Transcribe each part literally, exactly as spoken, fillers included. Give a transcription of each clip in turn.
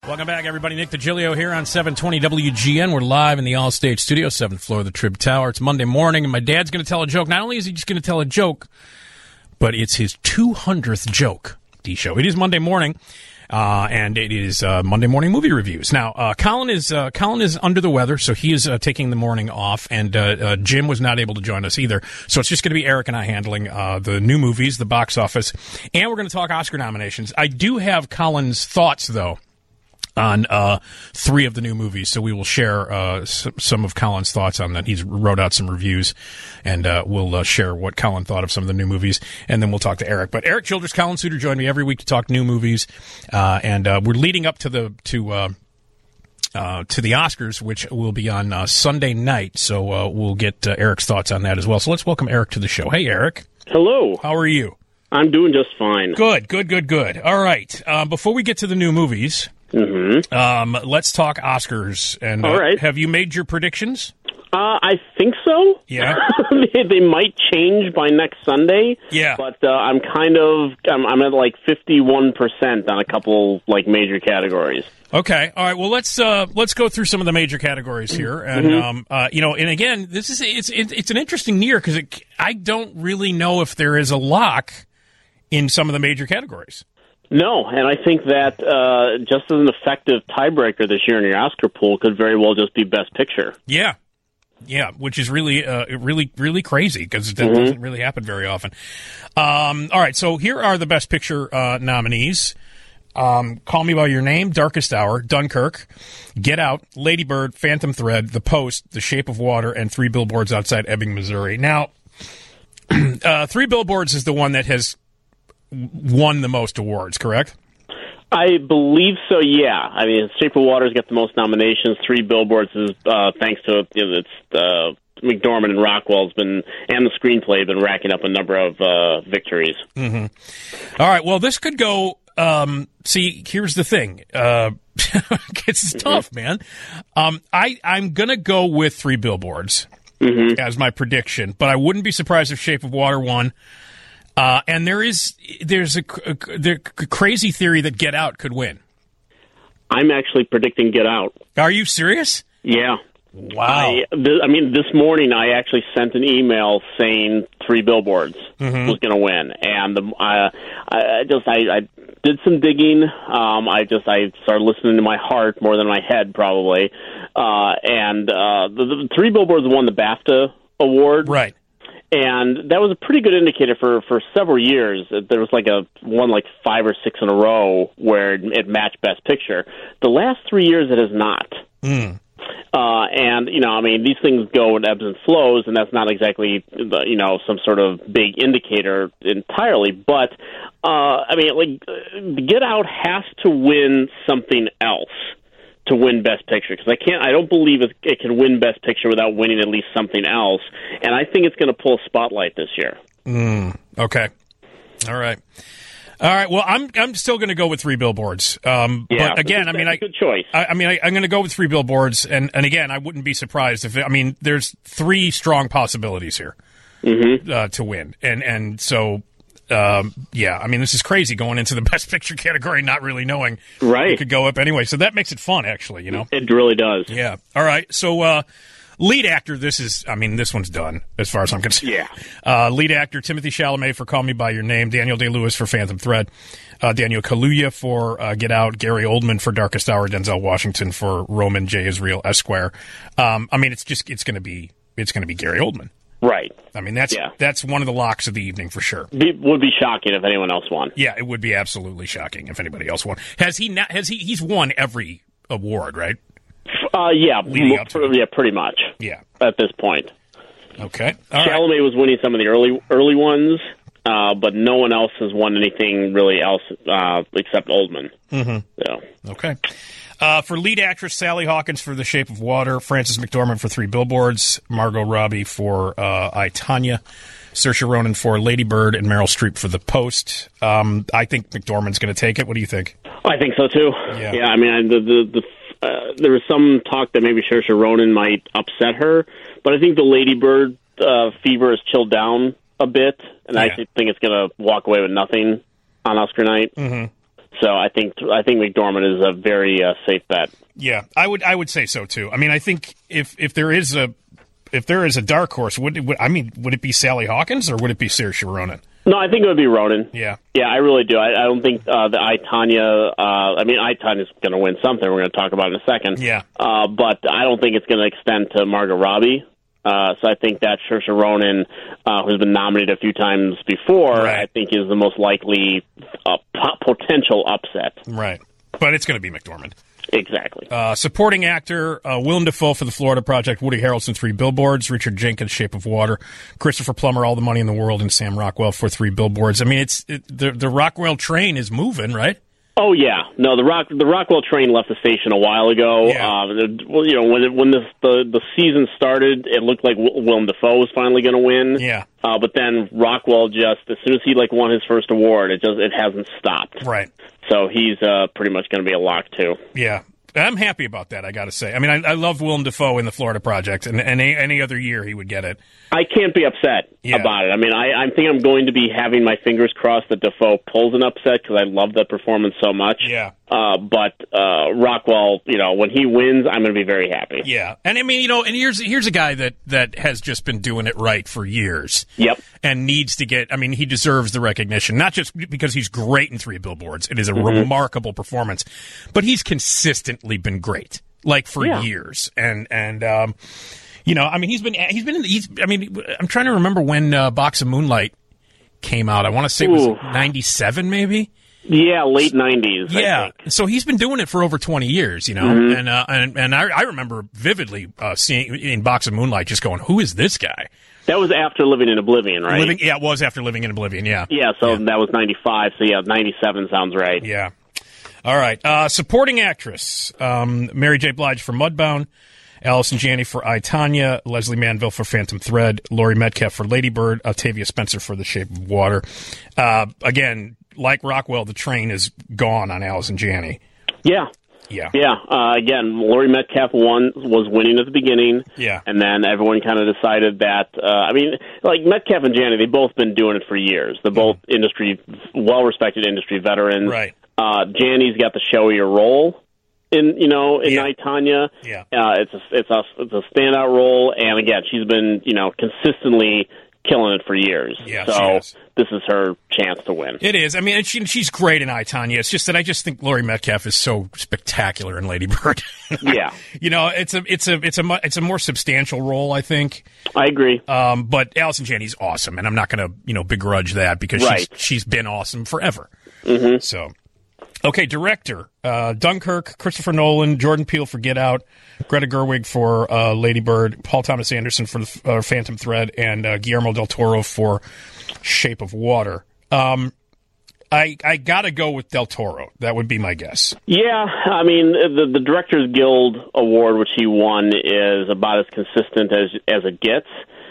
Welcome back, everybody. Nick DiGilio here on seven twenty W G N. We're live in the All-State Studio, seventh floor of the Trib Tower. It's Monday morning, and my dad's going to tell a joke. Not only is he just going to tell a joke, but it's his two hundredth joke, D-Show. It is Monday morning, uh, and it is uh, Monday morning movie reviews. Now, uh, Colin is uh, Colin is under the weather, so he is uh, taking the morning off, and uh, uh, Jim was not able to join us either. So it's just going to be Eric and I handling uh, the new movies, the box office, and we're going to talk Oscar nominations. I do have Colin's thoughts, though, on uh, three of the new movies, so we will share uh, s- some of Colin's thoughts on that. He's wrote out some reviews, and uh, we'll uh, share what Colin thought of some of the new movies, and then we'll talk to Eric. But Eric Childress, Colin Suter join me every week to talk new movies, uh, and uh, we're leading up to the to uh, uh, to the Oscars, which will be on uh, Sunday night. So uh, we'll get uh, Eric's thoughts on that as well. So let's welcome Eric to the show. Hey, Eric. Hello. How are you? I'm doing just fine. Good, good, good, good. All right. Uh, before we get to the new movies. Mm-hmm. Um, let's talk Oscars. And uh, All right. Have you made your predictions? Uh, I think so. Yeah. they, they might change by next Sunday. Yeah. But uh, I'm kind of I'm, I'm at like fifty-one percent on a couple like major categories. Okay. All right. Well, let's uh, let's go through some of the major categories here, and Mm-hmm. um, uh, you know, and again, this is it's it's, it's an interesting year because I don't really know if there is a lock in some of the major categories. No, and I think that uh, just as an effective tiebreaker this year in your Oscar pool could very well just be Best Picture. Yeah, yeah, which is really, uh, really, really crazy because that Mm-hmm. doesn't really happen very often. Um, all right, so here are the Best Picture uh, nominees: um, Call Me by Your Name, Darkest Hour, Dunkirk, Get Out, Lady Bird, Phantom Thread, The Post, The Shape of Water, and Three Billboards Outside Ebbing, Missouri. Now, uh, Three Billboards is the one that has won the most awards, correct? I believe so, yeah. I mean, Shape of Water's got the most nominations. Three Billboards is, uh, thanks to you know, it's uh, McDormand and Rockwell's been, and the screenplay have been racking up a number of uh, victories. Mm-hmm. All right, well, this could go, um, see, here's the thing. Uh, it's tough, man. Um, I, I'm going to go with Three Billboards Mm-hmm. as my prediction, but I wouldn't be surprised if Shape of Water won. Uh, and there is there's a, a, a crazy theory that Get Out could win. I'm actually predicting Get Out. Are you serious? Yeah. Wow. I, th- I mean, this morning I actually sent an email saying Three Billboards Mm-hmm. was going to win, and the, uh, I I just I, I did some digging. Um, I just I started listening to my heart more than my head, probably. Uh, and uh, the, the Three Billboards won the BAFTA award, Right. and that was a pretty good indicator for, for several years. There was like a one like five or six in a row where it matched Best Picture. The last three years it has not. Mm. Uh, and, you know, I mean, these things go in ebbs and flows, and that's not exactly, you know, some sort of big indicator entirely. But, uh, I mean, like, Get Out has to win something else to win Best Picture, because I can't, I don't believe it, it can win Best Picture without winning at least something else. And I think it's going to pull a spotlight this year. Mm. Okay. All right. All right. Well, I'm I'm still going to go with Three Billboards. Um, Yeah, but again, that's I mean, a I good choice. I, I mean, I, I'm going to go with Three Billboards, and, and again, I wouldn't be surprised if I mean, there's three strong possibilities here Mm-hmm. uh, to win, and and so um, yeah, I mean, this is crazy going into the Best Picture category, not really knowing Right. it could go up anyway. So that makes it fun, actually. You know. It really does. Yeah. All right. So. Uh, Lead actor, this is, I mean, this one's done as far as I'm concerned. Yeah. Uh, lead actor, Timothy Chalamet for Call Me By Your Name, Daniel Day-Lewis for Phantom Thread, uh, Daniel Kaluuya for uh, Get Out, Gary Oldman for Darkest Hour, Denzel Washington for Roman J. Israel Esquire. Um, I mean, it's just, it's going to be, it's going to be Gary Oldman. Right. I mean, that's Yeah. that's one of the locks of the evening for sure. Be, would be shocking if anyone else won. Yeah, it would be absolutely shocking if anybody else won. Has he not, has he, he's won every award, right? Uh, yeah, Leading up to it. yeah, pretty much. Yeah. At this point, Okay. All right. Chalamet was winning some of the early early ones, uh, but no one else has won anything really else uh, except Oldman. Mm-hmm. So. Okay. Uh, for lead actress, Sally Hawkins for The Shape of Water, Frances McDormand for Three Billboards, Margot Robbie for uh, I, Tonya, Saoirse Ronan for Lady Bird, and Meryl Streep for The Post. Um, I think McDormand's going to take it. What do you think? I think so too. Yeah. Yeah. I mean, I- the the, the uh, there was some talk that maybe Saoirse Ronan might upset her, but I think the Lady Bird uh, fever has chilled down a bit, and I Yeah. think it's going to walk away with nothing on Oscar night. Mm-hmm. So I think I think McDormand is a very uh, safe bet. Yeah, I would I would say so too. I mean, I think if if there is a if there is a dark horse, would, it, would I mean would it be Sally Hawkins or would it be Saoirse Ronan? No, I think it would be Ronan. Yeah, yeah, I really do. I, I don't think uh, the I, Tonya. Uh, I mean, I, Tanya's going to win something. We're going to talk about it in a second. Yeah, uh, but I don't think it's going to extend to Margot Robbie. Uh, so I think that Saoirse Ronan, uh, who's been nominated a few times before, right. I think is the most likely uh, potential upset. Right, but it's going to be McDormand. Exactly. Uh, supporting actor, uh, Willem Dafoe for The Florida Project, Woody Harrelson, Three Billboards, Richard Jenkins, Shape of Water, Christopher Plummer, All the Money in the World, and Sam Rockwell for Three Billboards. I mean, it's it, the the Rockwell train is moving, right? Oh yeah, no the Rock the Rockwell train left the station a while ago. Yeah. Uh, the, well, you know when it, when this, the the season started, it looked like w- Willem Dafoe was finally going to win. Yeah. Uh, but then Rockwell just as soon as he like won his first award, it just it hasn't stopped. Right. So he's uh, pretty much going to be a lock too. Yeah. I'm happy about that, I got to say. I mean, I, I love Willem Dafoe in The Florida Project, and, and any, any other year he would get it. I can't be upset yeah. about it. I mean, I, I think I'm going to be having my fingers crossed that Dafoe pulls an upset because I love that performance so much. Yeah. Uh, but uh, Rockwell, you know, when he wins, I'm going to be very happy. Yeah, and I mean, you know, and here's here's a guy that, that has just been doing it right for years. Yep. And needs to get, I mean, he deserves the recognition, not just because he's great in Three Billboards. It is a mm-hmm. remarkable performance, but he's consistently been great, like for yeah. years. And, and, um, you know, I mean, he's been, he's been in the, he's, I mean, I'm trying to remember when uh, Box of Moonlight came out. I want to say it was ninety-seven maybe. Yeah, late nineties. Yeah, I think. So he's been doing it for over twenty years, you know, mm-hmm. and uh, and and I, I remember vividly uh, seeing in Box of Moonlight, just going, "Who is this guy?" That was after Living in Oblivion, right? Living, yeah, it was after Living in Oblivion. Yeah, yeah. So yeah. that was ninety-five. So yeah, ninety-seven sounds right. Yeah. All right. Uh, supporting actress: um, Mary J. Blige for Mudbound, Allison Janney for I, Tonya, Leslie Manville for Phantom Thread, Laurie Metcalf for Lady Bird, Octavia Spencer for The Shape of Water. Uh, again. Like Rockwell, the train is gone on Allison Janney. Yeah. Yeah. Yeah. Uh, again, Laurie Metcalf won, was winning at the beginning. Yeah. And then everyone kind of decided that, uh, I mean, like Metcalf and Janney, they've both been doing it for years. They're both mm. industry, well-respected industry veterans. Right. Uh, Janney's got the showier role in, you know, in yeah. I, Tonya. Yeah. Uh, it's a, it's a, it's a standout role. And again, she's been, you know, consistently killing it for years. Yeah, so this is her chance to win. It is. I mean, and she, she's great in I, Tonya. It's just that I just think Laurie Metcalf is so spectacular in Lady Bird. Yeah. You know, it's a it's a it's a it's a more substantial role, I think. I agree. Um, but Allison Janney's awesome, and I'm not going to you know begrudge that because right. she's she's been awesome forever. Mm-hmm. So. Okay, director, uh, Dunkirk, Christopher Nolan, Jordan Peele for Get Out, Greta Gerwig for uh, Lady Bird, Paul Thomas Anderson for the, uh, Phantom Thread, and uh, Guillermo del Toro for Shape of Water. Um, I I got to go with del Toro. That would be my guess. Yeah, I mean, the, the Directors Guild Award, which he won, is about as consistent as as it gets.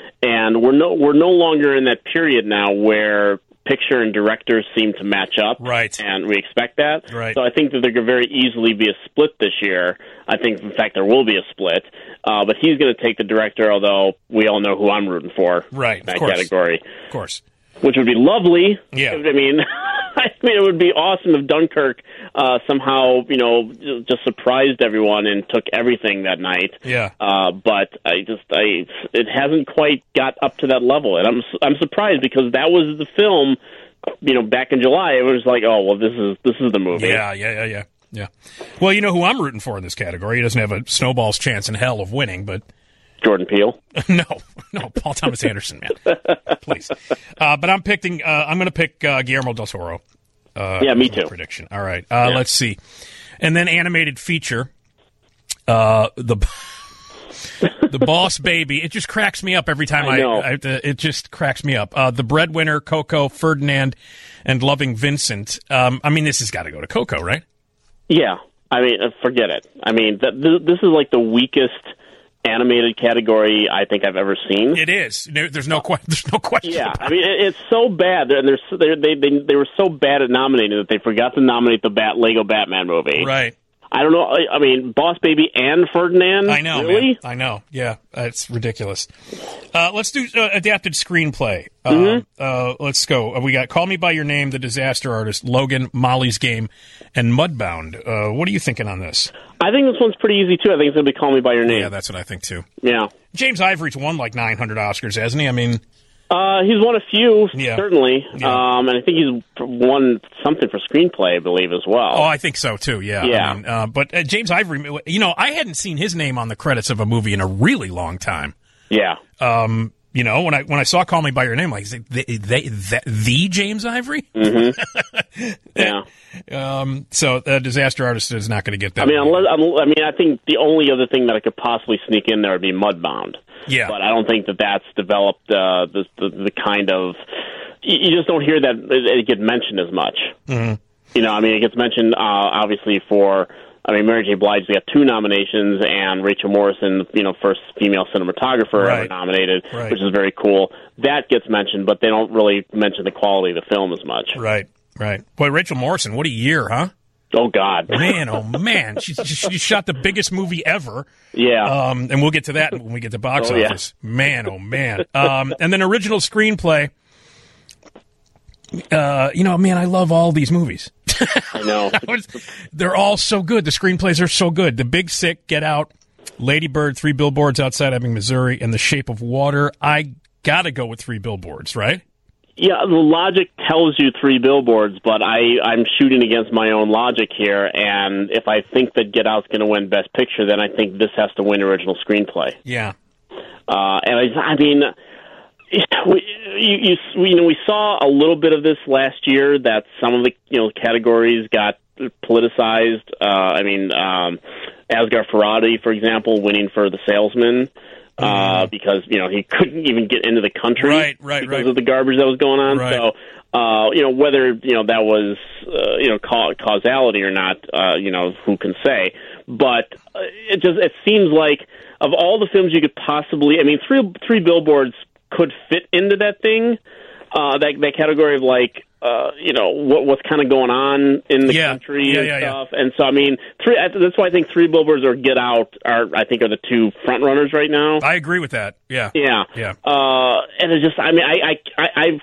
And we're no we're no longer in that period now where picture and directors seem to match up, right? And we expect that. Right. So I think that there could very easily be a split this year. I think, in fact, there will be a split. Uh, but he's going to take the director, although we all know who I'm rooting for. Right. In that of course. category. Of course. Which would be lovely. Yeah. I mean, I mean, it would be awesome if Dunkirk uh, somehow, you know, just surprised everyone and took everything that night. Yeah. Uh, but I just, I, it hasn't quite got up to that level, and I'm, I'm surprised because that was the film. You know, back in July, it was like, oh, well, this is this is the movie. Yeah, yeah, yeah, yeah, yeah. Well, you know who I'm rooting for in this category. He doesn't have a snowball's chance in hell of winning, but Jordan Peele. no, no, Paul Thomas Anderson, man, please. Uh, but I'm picking. Uh, I'm going to pick uh, Guillermo del Toro. Uh, yeah, me too. Prediction. All right. Uh, yeah. Let's see, and then animated feature. Uh, the. The Boss Baby. It just cracks me up every time I. I, I it just cracks me up. Uh, the Breadwinner, Coco, Ferdinand, and Loving Vincent. Um, I mean, this has got to go to Coco, right? Yeah. I mean, forget it. I mean, th- th- this is like the weakest animated category I think I've ever seen. It is. There, there's no que- There's no question. Yeah. About I mean, it, it's so bad. They're, they're, they're, they they they were so bad at nominating that they forgot to nominate the Bat Lego Batman movie. Right. I don't know. I, I mean, Boss Baby and Ferdinand. I know, really? man. I know. Yeah, it's ridiculous. Uh, let's do uh, adapted screenplay. Mm-hmm. Uh, uh, let's go. We got Call Me by Your Name, The Disaster Artist, Logan, Molly's Game, and Mudbound. Uh, what are you thinking on this? I think this one's pretty easy too. I think it's going to be Call Me by Your Name. Yeah, that's what I think too. Yeah. James Ivory's won like nine hundred Oscars, hasn't he? I mean. Uh, he's won a few, yeah. certainly, yeah. Um, and I think he's won something for screenplay, I believe, as well. Oh, I think so, too, yeah. Yeah. I mean, uh, but uh, James Ivory, you know, I hadn't seen his name on the credits of a movie in a really long time. Yeah. Um, you know, when I when I saw Call Me by Your Name, like, they, they, they, the James Ivory? Mm-hmm. Yeah. Um, so the Disaster Artist is not going to get that. I mean, unless, I mean, I think the only other thing that I could possibly sneak in there would be Mudbound. Yeah. But I don't think that that's developed uh, the, the the kind of... You just don't hear that it get mentioned as much. Mm-hmm. You know, I mean, it gets mentioned, uh, obviously, for... I mean, Mary J. Blige got two nominations, and Rachel Morrison, you know, first female cinematographer right. ever nominated, right. which is very cool. That gets mentioned, but they don't really mention the quality of the film as much. Right, right. Boy, Rachel Morrison, what a year, huh? Oh, God. Man, oh, man. She, she shot the biggest movie ever. Yeah. Um, and we'll get to that when we get to box oh, office. Yeah. Man, oh, man. Um, and then original screenplay. Uh, you know, man, I love all these movies. I know. They're all so good. The screenplays are so good. The Big Sick, Get Out, Lady Bird, Three Billboards Outside Ebbing, Missouri, and The Shape of Water. I got to go with Three Billboards, right? Yeah, the logic tells you Three Billboards, but I, I'm shooting against my own logic here, and if I think that Get Out's going to win Best Picture, then I think this has to win original screenplay. Yeah. Uh, and I, I mean, we, you, you, you know, we saw a little bit of this last year, that some of the, you know, categories got politicized. Uh, I mean, um, Asghar Farhadi, for example, winning for The Salesman. Uh, because, you know, he couldn't even get into the country right, right, because right. of the garbage that was going on. Right. So, uh, you know, whether, you know, that was, uh, you know, ca- causality or not, uh, you know, who can say. But uh, it just, it seems like of all the films you could possibly, I mean, Three, three Billboards could fit into that thing, uh, that, that category of like, uh, you know, what, what's kind of going on in the yeah. country yeah, and yeah, stuff. Yeah. And so, I mean, three, that's why I think Three Billboards or Get Out are, I think, are the two front runners right now. I agree with that. Yeah. Yeah. Yeah. Uh, and it's just, I mean, I, I, I, I've,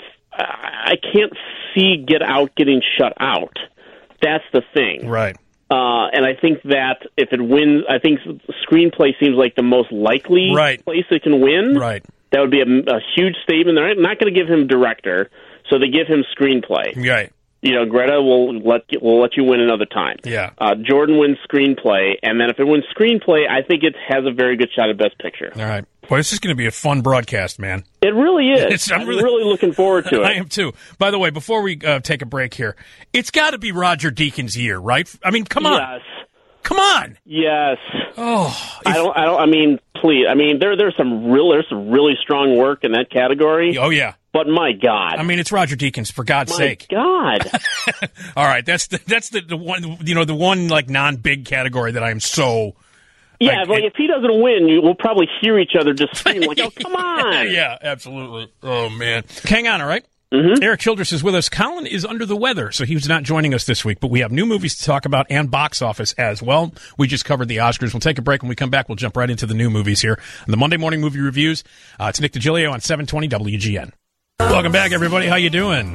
I can't see Get Out getting shut out. That's the thing. Right. Uh, and I think that if it wins, I think screenplay seems like the most likely right. place it can win. Right. That would be a, a huge statement. They're not going to give him director, so they give him screenplay. Right. You know, Greta will let will let you win another time. Yeah. Uh, Jordan wins screenplay, and then if it wins screenplay, I think it has a very good shot at Best Picture. All right. Boy, this is going to be a fun broadcast, man. It really is. It's, I'm, I'm really, really looking forward to it. I am too. By the way, before we uh, take a break here, it's got to be Roger Deakins' year, right? I mean, come on. Yes. Come on. Yes. Oh, if, I don't. I don't. I mean, please. I mean, there there's some real there's some really strong work in that category. Oh yeah. But my God. I mean, it's Roger Deakins, for God's my sake. God. All right, that's the, that's the, the one, you know, the one like non-big category that I am so. Yeah, like, like it, if he doesn't win, you will probably hear each other just scream like, "Oh, come on!" Yeah, absolutely. Oh man, hang on, all right. Mm-hmm. Eric Childress is with us. Colin is under the weather, so he's not joining us this week, but we have new movies to talk about and box office as well. We just covered the Oscars. We'll take a break. When we come back, we'll jump right into the new movies here on the Monday Morning Movie Reviews. Uh, it's Nick DiGilio on seven twenty W G N. Welcome back, everybody. How you doing?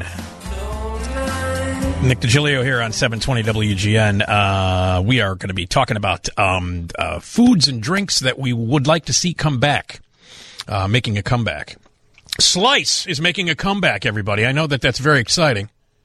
Nick DiGilio here on seven twenty W G N. Uh, we are going to be talking about um, uh, foods and drinks that we would like to see come back, uh, making a comeback. Slice is making a comeback, everybody. I know that that's very exciting.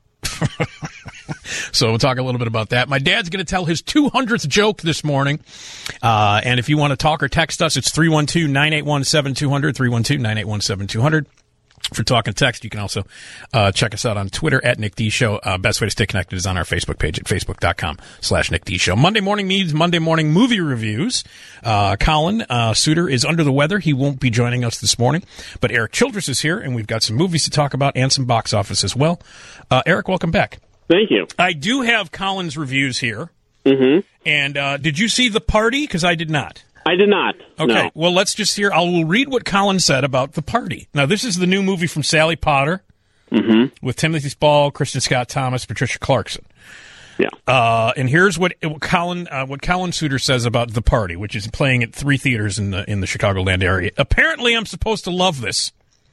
So we'll talk a little bit about that. My dad's going to tell his two hundredth joke this morning. Uh, and if you want to talk or text us, it's three one two, nine eight one, seven two zero zero, three one two, nine eight one, seven two zero zero. For talk and text, you can also uh, check us out on Twitter at Nick D Show. Uh, best way to stay connected is on our Facebook page at facebook.com slash Nick D Show. Monday morning needs Monday morning movie reviews. Uh, Colin uh, Suter is under the weather. He won't be joining us this morning. But Eric Childress is here, and we've got some movies to talk about and some box office as well. Uh, Eric, welcome back. Thank you. I do have Colin's reviews here. Mm-hmm. And uh, did you see The Party? Because I did not. I did not. Okay, no. Well, let's just hear. I will read what Colin said about The Party. Now, this is the new movie from Sally Potter mm-hmm. with Timothy Spall, Kristen Scott Thomas, Patricia Clarkson. Yeah. Uh, and here's what, what Colin uh, what Colin Suter says about The Party, which is playing at three theaters in the in the Chicagoland area. Apparently, I'm supposed to love this.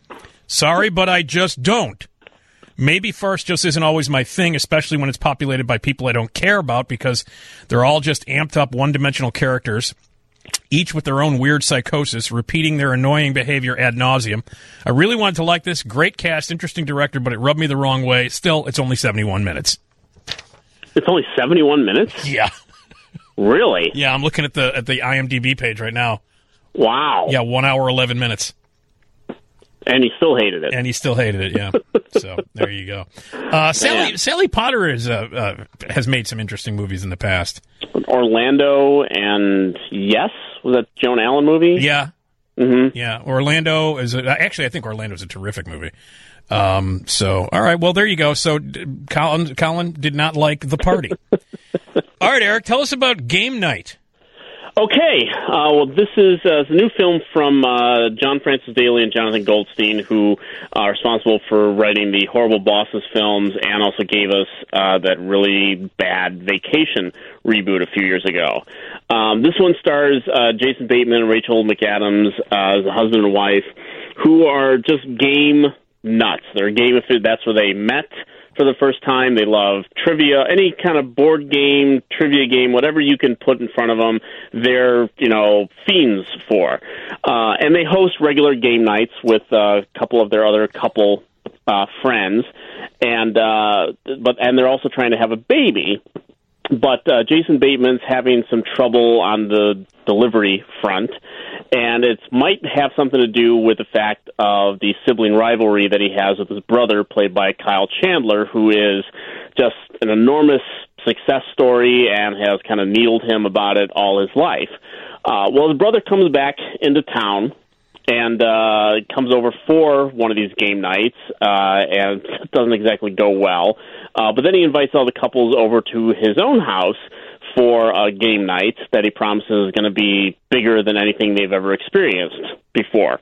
Sorry, but I just don't. Maybe farce just isn't always my thing, especially when it's populated by people I don't care about because they're all just amped up one-dimensional characters, each with their own weird psychosis, repeating their annoying behavior ad nauseum. I really wanted to like this. Great cast, interesting director, but it rubbed me the wrong way. Still, it's only seventy-one minutes. It's only seventy-one minutes? Yeah. Really? Yeah, I'm looking at the at the IMDb page right now. Wow. Yeah, one hour, eleven minutes. And he still hated it. And he still hated it, yeah. So there you go. Uh, Sally Sally Potter is, uh, uh, has made some interesting movies in the past. Orlando and Yes? Was that Joan Allen movie? Yeah. Mm-hmm. Yeah. Orlando is a, actually, I think Orlando is a terrific movie. Um, so, all right. Well, there you go. So Colin, Colin did not like The Party. All right, Eric, tell us about Game Night. Okay, uh, well, this is uh, a new film from uh, John Francis Daley and Jonathan Goldstein, who are responsible for writing the Horrible Bosses films and also gave us uh, that really bad Vacation reboot a few years ago. Um, this one stars uh, Jason Bateman and Rachel McAdams uh, as a husband and wife who are just game nuts. They're game, that's where they met for the first time. They love trivia, any kind of board game, trivia game, whatever you can put in front of them, they're, you know, fiends for. Uh, and they host regular game nights with uh, a couple of their other couple uh, friends. And uh, but and they're also trying to have a baby. But uh, Jason Bateman's having some trouble on the delivery front, and it might have something to do with the fact of the sibling rivalry that he has with his brother, played by Kyle Chandler, who is just an enormous success story and has kind of needled him about it all his life. Uh, well, his brother comes back into town and uh, comes over for one of these game nights, uh, and it doesn't exactly go well. Uh, but then he invites all the couples over to his own house for a game night that he promises is going to be bigger than anything they've ever experienced before.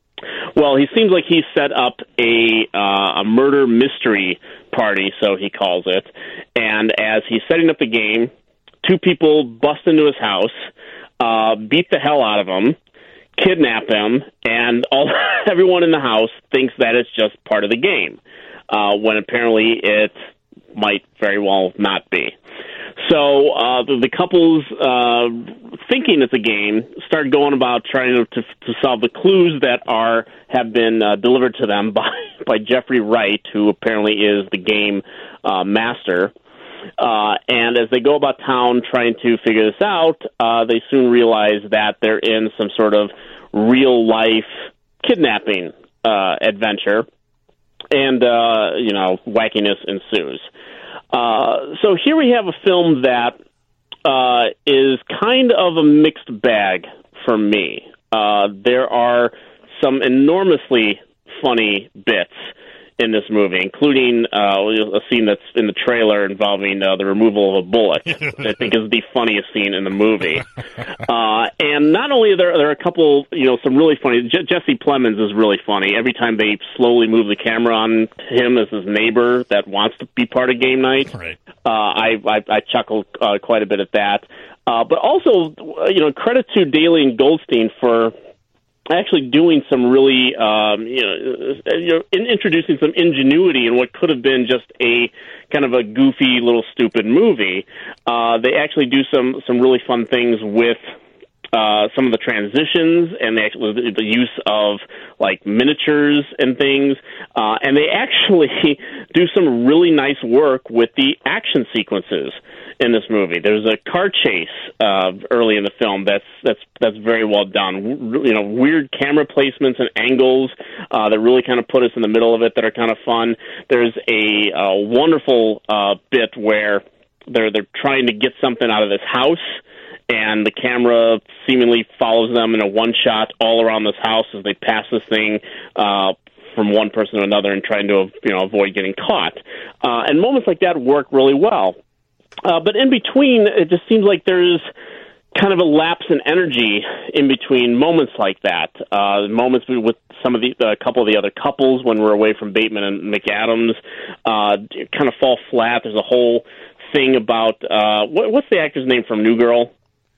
Well, he seems like he's set up a uh, a murder mystery party, so he calls it. And as he's setting up the game, two people bust into his house, uh, beat the hell out of him, kidnap him, and all everyone in the house thinks that it's just part of the game, uh, when apparently it might very well not be. So uh, the, the couples, uh, thinking it's a game, start going about trying to, to, to solve the clues that are have been uh, delivered to them by, by Jeffrey Wright, who apparently is the game uh, master. Uh, and as they go about town trying to figure this out, uh, they soon realize that they're in some sort of real-life kidnapping uh, adventure, and, uh, you know, wackiness ensues. Uh, so here we have a film that uh, is kind of a mixed bag for me. Uh, there are some enormously funny bits in this movie, including uh, a scene that's in the trailer involving uh, the removal of a bullet. I think is the funniest scene in the movie. Uh, and not only are there, there are a couple, you know, some really funny. J- Jesse Plemons is really funny. Every time they slowly move the camera on him as his neighbor that wants to be part of game night, right. uh, I, I, I chuckled uh, quite a bit at that. Uh, but also, you know, credit to Daley and Goldstein for actually doing some really, um, you know, you know in, introducing some ingenuity in what could have been just a kind of a goofy little stupid movie. Uh, they actually do some, some really fun things with uh, some of the transitions and the, actual, the use of like miniatures and things. Uh, and they actually do some really nice work with the action sequences in this movie. There's a car chase uh, early in the film that's that's that's very well done. You know, weird camera placements and angles uh, that really kind of put us in the middle of it that are kind of fun. There's a, a wonderful uh, bit where they're they're trying to get something out of this house, and the camera seemingly follows them in a one shot all around this house as they pass this thing Uh, from one person to another and trying to, you know, avoid getting caught. Uh, and moments like that work really well. Uh, but in between, it just seems like there's kind of a lapse in energy in between moments like that. Uh, moments with some of the, a couple of the other couples when we're away from Bateman and McAdams, uh, kind of fall flat. There's a whole thing about uh, what, what's the actor's name from New Girl?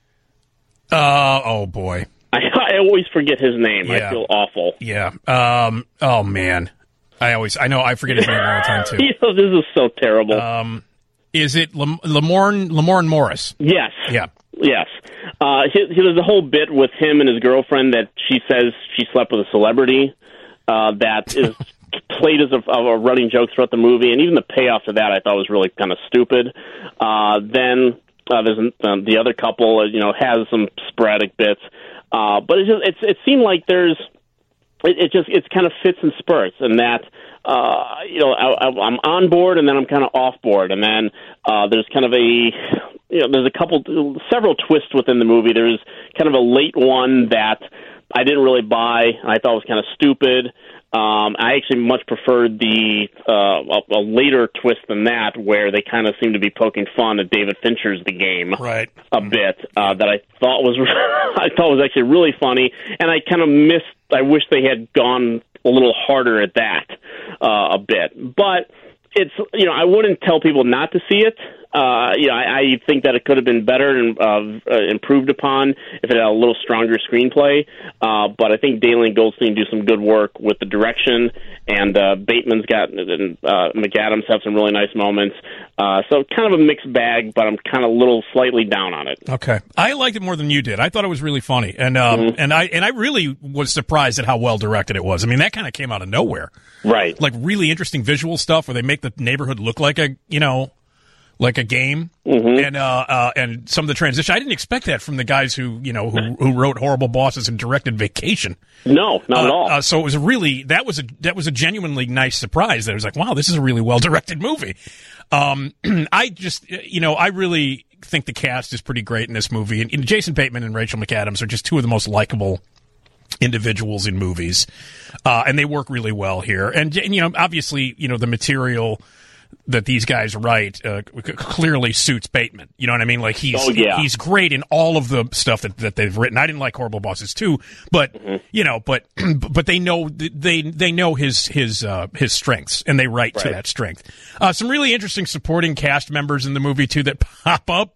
Uh, oh, boy. I, I always forget his name. Yeah. I feel awful. Yeah. Um. Oh, man. I always, I know, I forget his name all the time, too. You know, this is so terrible. Um, is it Lam- Lamorne, Lamorne Morris? Yes. Yeah. Yes. Uh, he, he, there's a whole bit with him and his girlfriend that she says she slept with a celebrity uh, that is played as a, a running joke throughout the movie, and even the payoff to that I thought was really kind of stupid. Uh, then uh, there's uh, the other couple, uh, you know, has some sporadic bits, uh, but it just it's, it seemed like there's it, it just it's kind of fits and spurts, and that uh, you know I, I'm on board and then I'm kind of off board, and then uh, there's kind of a you know there's a couple several twists within the movie. There's kind of a late one that I didn't really buy, and I thought was kind of stupid. Um, I actually much preferred the uh, a, a later twist than that, where they kind of seem to be poking fun at David Fincher's The Game, right, a bit uh, that I thought was I thought was actually really funny, and I kind of missed. I wish they had gone a little harder at that uh, a bit, but it's you know I wouldn't tell people not to see it. Uh, you know, I, I think that it could have been better and uh, uh, improved upon if it had a little stronger screenplay. Uh, but I think Daly and Goldstein do some good work with the direction, and uh, Bateman's got and uh, McAdams have some really nice moments. Uh, so kind of a mixed bag, but I'm kind of a little slightly down on it. Okay, I liked it more than you did. I thought it was really funny, and um, mm-hmm. and I and I really was surprised at how well directed it was. I mean, that kind of came out of nowhere, right? Like really interesting visual stuff where they make the neighborhood look like a you know. like a game, mm-hmm. and uh, uh, and some of the transition. I didn't expect that from the guys who you know who, who wrote Horrible Bosses and directed Vacation. No, not uh, at all. Uh, so it was a really that was a that was a genuinely nice surprise. That I was like, wow, this is a really well directed movie. Um, I just you know I really think the cast is pretty great in this movie, and, and Jason Bateman and Rachel McAdams are just two of the most likable individuals in movies, uh, and they work really well here. And you know, obviously, you know the material that these guys write uh, clearly suits Bateman. You know what I mean? Like he's oh, yeah. he's great in all of the stuff that, that they've written. I didn't like Horrible Bosses too, but mm-hmm. you know, but but they know they they know his his uh, his strengths, and they write right. to that strength. Uh, some really interesting supporting cast members in the movie too that pop up.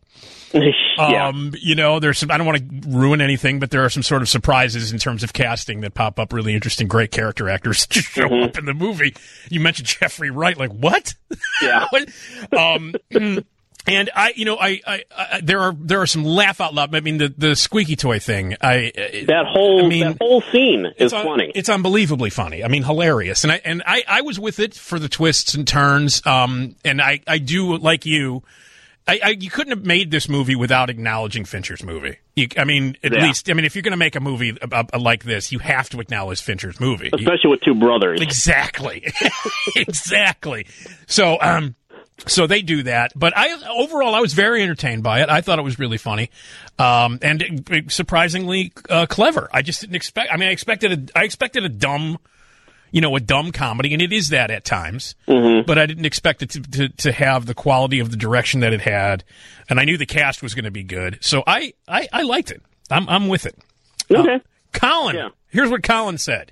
yeah. Um, you know, there's some, I don't want to ruin anything, but there are some sort of surprises in terms of casting that pop up. Really interesting, great character actors to show mm-hmm. up in the movie. You mentioned Jeffrey Wright, like what? Yeah. um, and I, you know, I, I, I, there are there are some laugh out loud. I mean, the the squeaky toy thing. I that whole I mean, that whole scene is un- funny. It's unbelievably funny. I mean, hilarious. And I and I, I was with it for the twists and turns. Um, and I I do like you. I, I, you couldn't have made this movie without acknowledging Fincher's movie. You, I mean, at yeah. least, I mean, if you're going to make a movie about, like this, you have to acknowledge Fincher's movie. Especially you, with two brothers. Exactly. exactly. So, um, so they do that. But I, overall, I was very entertained by it. I thought it was really funny. Um, and surprisingly, uh, clever. I just didn't expect, I mean, I expected a, I expected a dumb, you know, a dumb comedy, and it is that at times. Mm-hmm. But I didn't expect it to, to, to have the quality of the direction that it had, and I knew the cast was going to be good. So I, I, I liked it. I'm I'm with it. Okay. Uh, Colin, yeah. Here's what Colin said.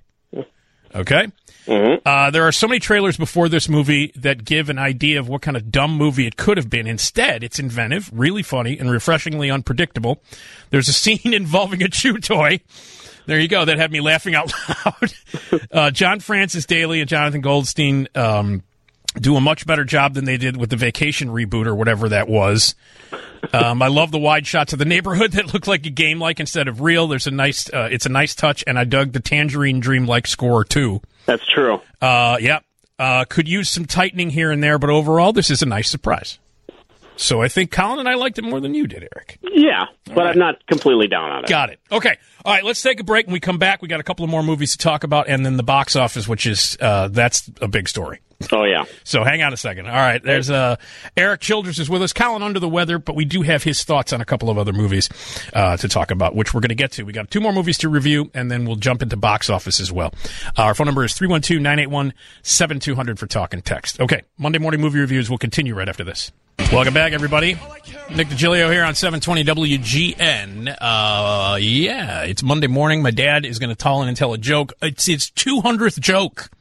Okay? Mm-hmm. Uh, there are so many trailers before this movie that give an idea of what kind of dumb movie it could have been. Instead, it's inventive, really funny, and refreshingly unpredictable. There's a scene involving a chew toy. There you go. That had me laughing out loud. uh, John Francis Daly and Jonathan Goldstein um, do a much better job than they did with the Vacation reboot or whatever that was. Um, I love the wide shots of the neighborhood that look like a game-like instead of real. There's a nice, uh, it's a nice touch, and I dug the Tangerine Dream-like score too. That's true. Uh, yeah, uh, could use some tightening here and there, but overall, this is a nice surprise. So I think Colin and I liked it more than you did, Eric. Yeah, but right. I'm not completely down on it. Got it. Okay. All right, let's take a break. When we come back, we got a couple of more movies to talk about, and then the box office, which is, uh, that's a big story. Oh, yeah. So hang on a second. All right, there's uh, Eric Childress is with us. Colin under the weather, but we do have his thoughts on a couple of other movies uh, to talk about, which we're going to get to. We got two more movies to review, and then we'll jump into box office as well. Uh, our phone number is three one two, nine eight one, seven two zero zero for talk and text. Okay, Monday Morning Movie Reviews will continue right after this. Welcome back, everybody. Nick DiGilio here on seven twenty W G N. Uh, yeah, it's Monday morning. My dad is going to call in and tell a joke. It's his two hundredth joke.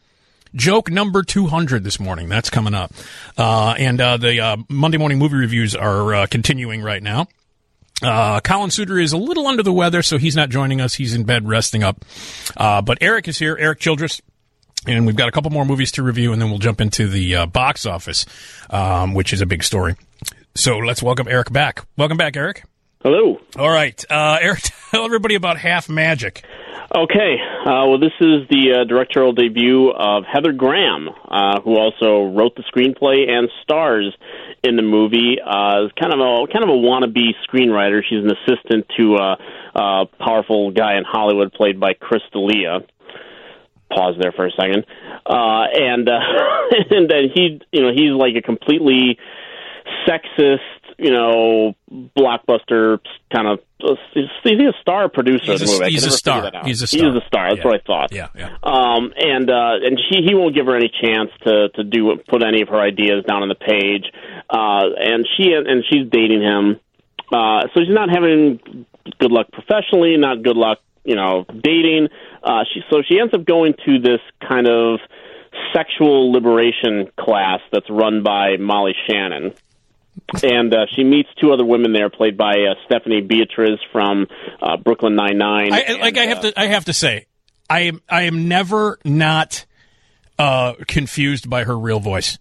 Joke number two hundred this morning. That's coming up. Uh, and uh, the uh, Monday morning movie reviews are uh, continuing right now. Uh, Colin Suter is a little under the weather, so he's not joining us. He's in bed resting up. Uh, but Eric is here, Eric Childress. And we've got a couple more movies to review, and then we'll jump into the uh, box office, um, which is a big story. So let's welcome Eric back. Welcome back, Eric. Hello. All right. Uh, Eric, tell everybody about Half Magic. Okay. Uh, well, this is the uh, directorial debut of Heather Graham, uh, who also wrote the screenplay and stars in the movie. Uh, kind of a kind of a wannabe screenwriter. She's an assistant to uh, a powerful guy in Hollywood played by Chris D'Elia. Pause there for a second. Uh, and uh, and then he, you know, he's like a completely sexist, you know, blockbuster kind of. He's a star producer he's of the movie. A, he's a star. He's a star. He's a star. That's yeah. what I thought. Yeah, yeah. Um, and uh, and she, he won't give her any chance to to do put any of her ideas down on the page. Uh, and she and she's dating him. Uh, so she's not having good luck professionally, not good luck, you know, dating. Uh, she so she ends up going to this kind of sexual liberation class that's run by Molly Shannon. And uh, she meets two other women there, played by uh, Stephanie Beatriz from uh, Brooklyn Nine-Nine. I, and, like I have uh, to, I have to say, I am, I am never not uh, confused by her real voice.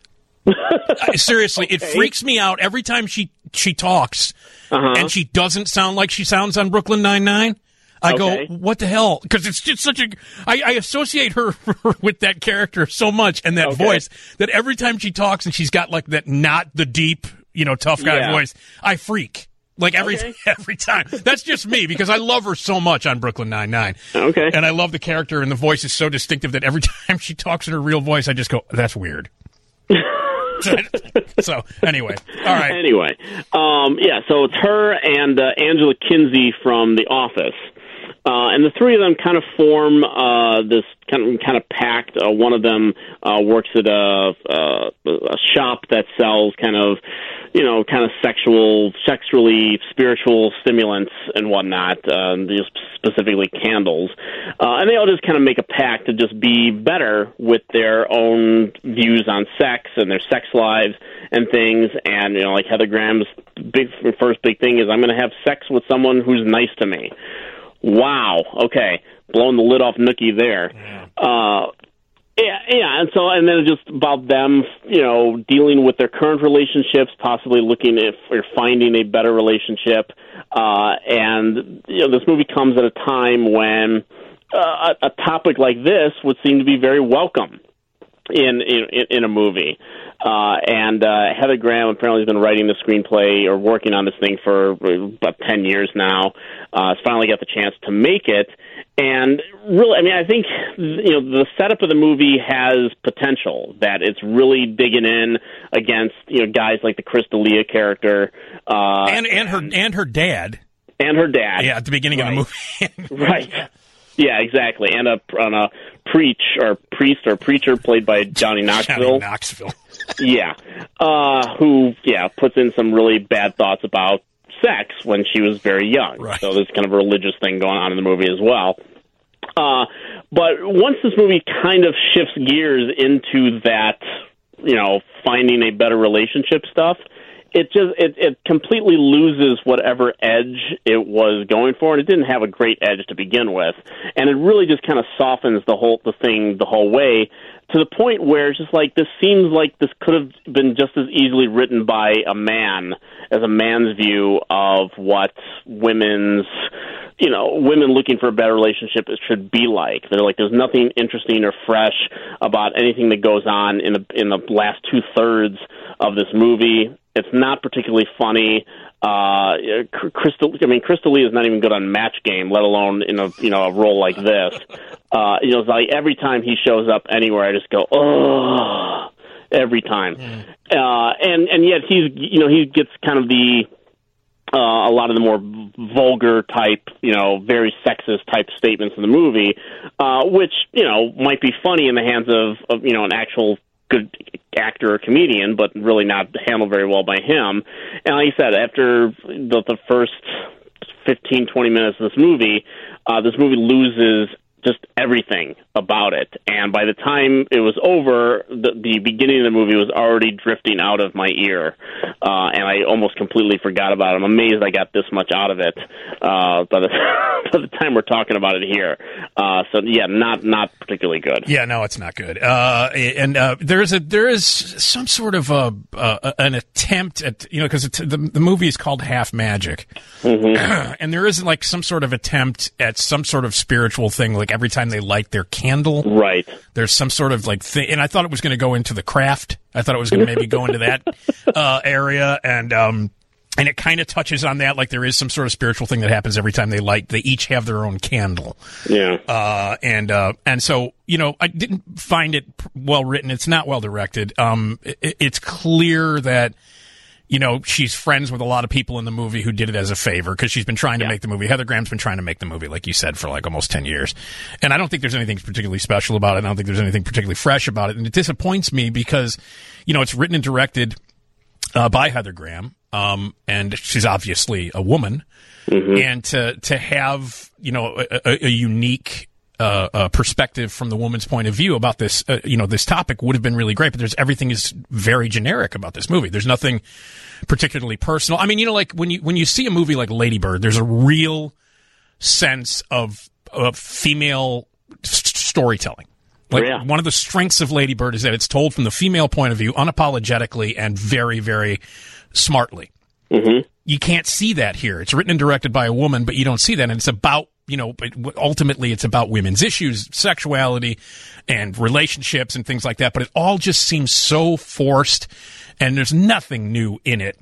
I, seriously, okay. It freaks me out every time she she talks, uh-huh. and she doesn't sound like she sounds on Brooklyn Nine-Nine. I okay. go, what the hell? Because it's just such a. I, I associate her with that character so much and that okay. voice that every time she talks and she's got like that not the deep, you know, tough guy yeah. voice, I freak. Like every okay. every time. That's just me because I love her so much on Brooklyn Nine-Nine. Okay. And I love the character and the voice is so distinctive that every time she talks in her real voice, I just go, that's weird. So anyway, all right. Anyway, um, yeah. So it's her and uh, Angela Kinsey from The Office. Uh, and the three of them kind of form uh, this kind of kind of pact. Uh, one of them uh, works at a, a, a shop that sells kind of, you know, kind of sexual, sexually spiritual stimulants and whatnot, uh, just specifically candles. Uh, and they all just kind of make a pact to just be better with their own views on sex and their sex lives and things. And, you know, like Heather Graham's big first big thing is, I'm going to have sex with someone who's nice to me. Wow. Okay. Blowing the lid off Nookie there. Yeah. Uh, yeah, yeah. And so, and then it's just about them, you know, dealing with their current relationships, possibly looking if or finding a better relationship. Uh, and, you know, this movie comes at a time when uh, a, a topic like this would seem to be very welcome in, in, in a movie. Uh, and uh, Heather Graham apparently has been writing the screenplay or working on this thing for about ten years now. Uh, has finally got the chance to make it. And really, I mean, I think, you know, the setup of the movie has potential, that it's really digging in against, you know, guys like the Chris D'Elia character. Uh, and, and her and her dad. And her dad. Yeah, at the beginning right. of the movie. Right. Yeah, exactly. And a, on a preach or priest or preacher played by Johnny Knoxville. Johnny Knoxville. Yeah. Uh, who, yeah, puts in some really bad thoughts about sex when she was very young. Right. So there's kind of a religious thing going on in the movie as well. Uh, but once this movie kind of shifts gears into that, you know, finding a better relationship stuff, it just it, it completely loses whatever edge it was going for, and it didn't have a great edge to begin with. And it really just kind of softens the whole the thing the whole way, to the point where it's just like, this seems like this could have been just as easily written by a man, as a man's view of what women's, you know, women looking for a better relationship should be like. They're like, there's nothing interesting or fresh about anything that goes on in the in the last two thirds of this movie. It's not particularly funny. Uh, Crystal, I mean, Crystal Lee is not even good on Match Game, let alone in a you know a role like this. Uh, you know, it's like every time he shows up anywhere, I just go, oh, every time. Mm. Uh, and and yet he's you know he gets kind of the uh, a lot of the more vulgar type, you know, very sexist type statements in the movie, uh, which you know might be funny in the hands of, of you know an actual good actor or comedian, but really not handled very well by him. And like I said, after the, the first fifteen, twenty minutes of this movie, uh, this movie loses just everything about it. And by the time it was over, the, the beginning of the movie was already drifting out of my ear, uh, and I almost completely forgot about it. I'm amazed I got this much out of it uh, by, the, by the time we're talking about it here. Uh, so, yeah, not not particularly good. Yeah, no, it's not good. Uh, and uh, there is a there is some sort of a, uh, an attempt at, you know, because the, the movie is called Half Magic. Mm-hmm. And there is like some sort of attempt at some sort of spiritual thing, like every time they light their candle, right? There's some sort of like thing, and I thought it was going to go into the craft. I thought it was going to maybe go into that uh, area, and um, and it kind of touches on that. Like there is some sort of spiritual thing that happens every time they light. They each have their own candle. Yeah. Uh, and uh, and so you know, I didn't find it well written. It's not well directed. Um, it, it's clear that, you know, she's friends with a lot of people in the movie who did it as a favor because she's been trying to yeah. make the movie. Heather Graham's been trying to make the movie, like you said, for like almost ten years. And I don't think there's anything particularly special about it. I don't think there's anything particularly fresh about it. And it disappoints me because, you know, it's written and directed uh, by Heather Graham. Um, and she's obviously a woman. Mm-hmm. And to, to have, you know, a, a, a unique Uh, uh, perspective from the woman's point of view about this, uh, you know, this topic would have been really great. But there's everything is very generic about this movie. There's nothing particularly personal. I mean, you know, like when you when you see a movie like Lady Bird, there's a real sense of of female s- storytelling. Like yeah. one of the strengths of Lady Bird is that it's told from the female point of view, unapologetically and very, very smartly. Mm-hmm. You can't see that here. It's written and directed by a woman, but you don't see that, and it's about, you know, ultimately it's about women's issues, sexuality, and relationships and things like that. But it all just seems so forced, and there's nothing new in it.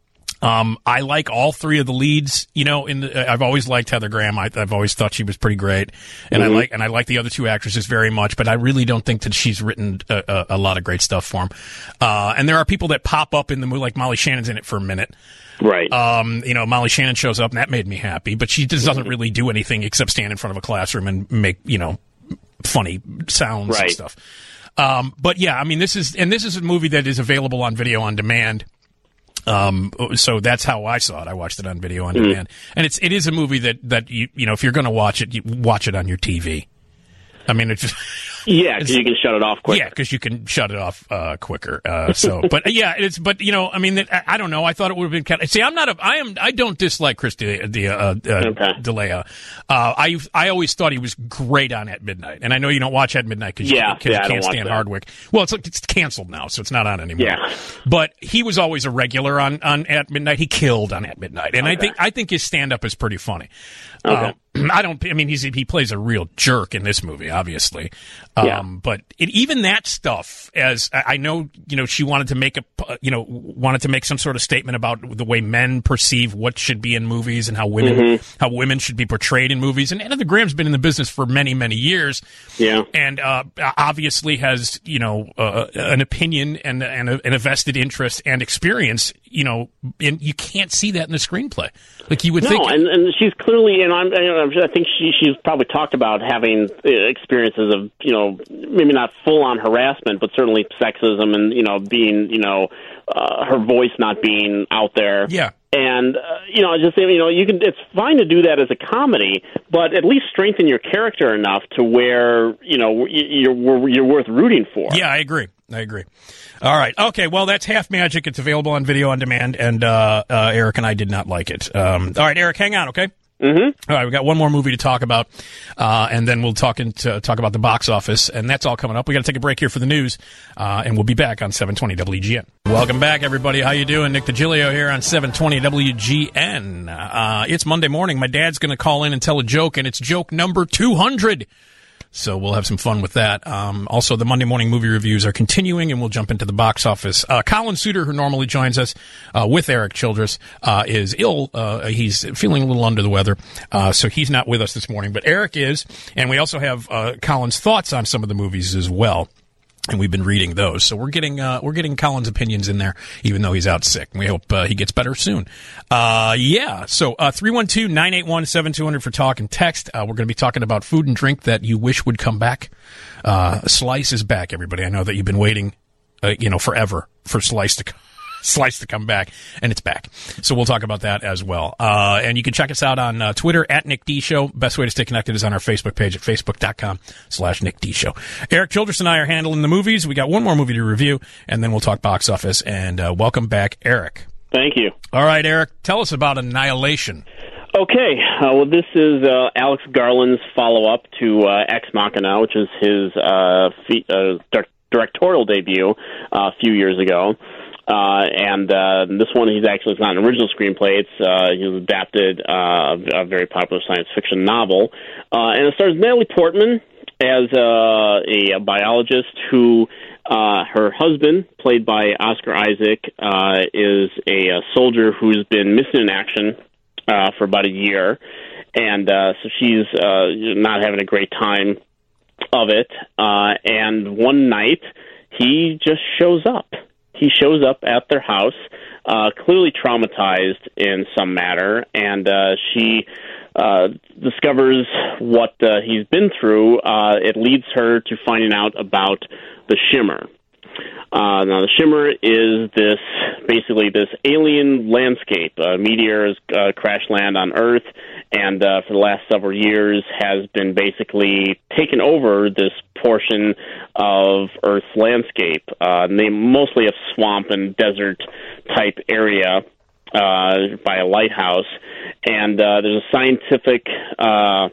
Um, I like all three of the leads. You know, in the, I've always liked Heather Graham. I, I've always thought she was pretty great, and mm-hmm. I like and I like the other two actresses very much. But I really don't think that she's written a, a, a lot of great stuff for them. Uh, and there are people that pop up in the movie, like Molly Shannon's in it for a minute. Right. Um, you know, Molly Shannon shows up, and that made me happy. But she just doesn't really do anything except stand in front of a classroom and make, you know, funny sounds right. and stuff. Um, but yeah, I mean, this is and this is a movie that is available on video on demand. Um, so that's how I saw it. I watched it on video on mm. demand, and it's it is a movie that that you you know if you're going to watch it, you watch it on your T V. I mean, it's just. Yeah, because you can shut it off quicker. Yeah, because you can shut it off uh, quicker. Uh, so, but yeah, it's but you know, I mean, I, I don't know. I thought it would have been. See, I'm not a. I am. I don't dislike Chris De, De, uh, uh, okay. D'Elia. Uh, I I always thought he was great on At Midnight, and I know you don't watch At Midnight because yeah, you, yeah, you can't stand Hardwick. Well, it's it's canceled now, so it's not on anymore. Yeah, but he was always a regular on, on At Midnight. He killed on At Midnight, and okay. I think I think his stand up is pretty funny. Okay. Uh, I don't. I mean, he's he plays a real jerk in this movie, obviously. Um, yeah. But it, even that stuff, as I know, you know, she wanted to make a, you know, wanted to make some sort of statement about the way men perceive what should be in movies and how women mm-hmm. how women should be portrayed in movies. And Heather Graham's been in the business for many many years. Yeah. And uh, obviously has, you know, uh, an opinion and and a, and a vested interest and experience. You know, and you can't see that in the screenplay. Like you would no, think. and, and she's clearly, and I'm, I think she she's probably talked about having experiences of, you know, maybe not full on harassment, but certainly sexism and, you know, being, you know, uh, her voice not being out there. Yeah. And, uh, you know, just, you know, you can, it's fine to do that as a comedy, but at least strengthen your character enough to where, you know, you're, you're worth rooting for. Yeah, I agree. I agree. All right. Okay. Well, that's Half Magic. It's available on video on demand, and uh, uh, Eric and I did not like it. Um, all right, Eric, hang on, okay? Mm-hmm. All right, we got one more movie to talk about, uh, and then we'll talk into, talk about the box office, and that's all coming up. We got to take a break here for the news, uh, and we'll be back on seven twenty W G N. Welcome back, everybody. How you doing? Nick DiGilio here on seven twenty W G N. Uh, it's Monday morning. My dad's going to call in and tell a joke, and it's joke number two hundred. So we'll have some fun with that. Um, also, the Monday morning movie reviews are continuing, and we'll jump into the box office. Uh, Colin Suter, who normally joins us uh, with Eric Childress, uh, is ill. Uh, he's feeling a little under the weather, uh, so he's not with us this morning. But Eric is, and we also have uh, Colin's thoughts on some of the movies as well. And we've been reading those, so we're getting uh, we're getting Colin's opinions in there, even though he's out sick. And we hope uh, he gets better soon. Uh, yeah, so uh, three one two, nine eight one, seven two zero zero for talk and text. Uh, we're going to be talking about food and drink that you wish would come back. Uh, Slice is back, everybody. I know that you've been waiting, uh, you know, forever for Slice to come. slice to come back, and it's back. So we'll talk about that as well. Uh, and you can check us out on uh, Twitter at Nick D Show. Best way to stay connected is on our Facebook page at facebook.com slash Nick D Show. Eric Childress and I are handling the movies. We got one more movie to review, and then we'll talk box office. And uh, welcome back, Eric. Thank you. All right, Eric, tell us about Annihilation. Okay, uh, well, this is uh, Alex Garland's follow-up to uh, Ex Machina, which is his uh, fe- uh, di- directorial debut uh, a few years ago. Uh, and uh, this one, he's actually, it's not an original screenplay. It's uh, he was adapted uh, a very popular science fiction novel. Uh, and it stars Natalie Portman as uh, a, a biologist who, uh, her husband, played by Oscar Isaac, uh, is a, a soldier who's been missing in action uh, for about a year. And uh, so she's uh, not having a great time of it. Uh, and one night, he just shows up. He shows up at their house, uh, clearly traumatized in some manner, and uh, she uh, discovers what uh, he's been through. Uh, it leads her to finding out about the Shimmer. Uh, now, the Shimmer is this, basically this alien landscape. A meteor has uh, crash land on Earth, and uh, for the last several years has been basically taken over this portion of Earth's landscape, uh, mostly a swamp and desert-type area uh, by a lighthouse. And uh, there's a scientific uh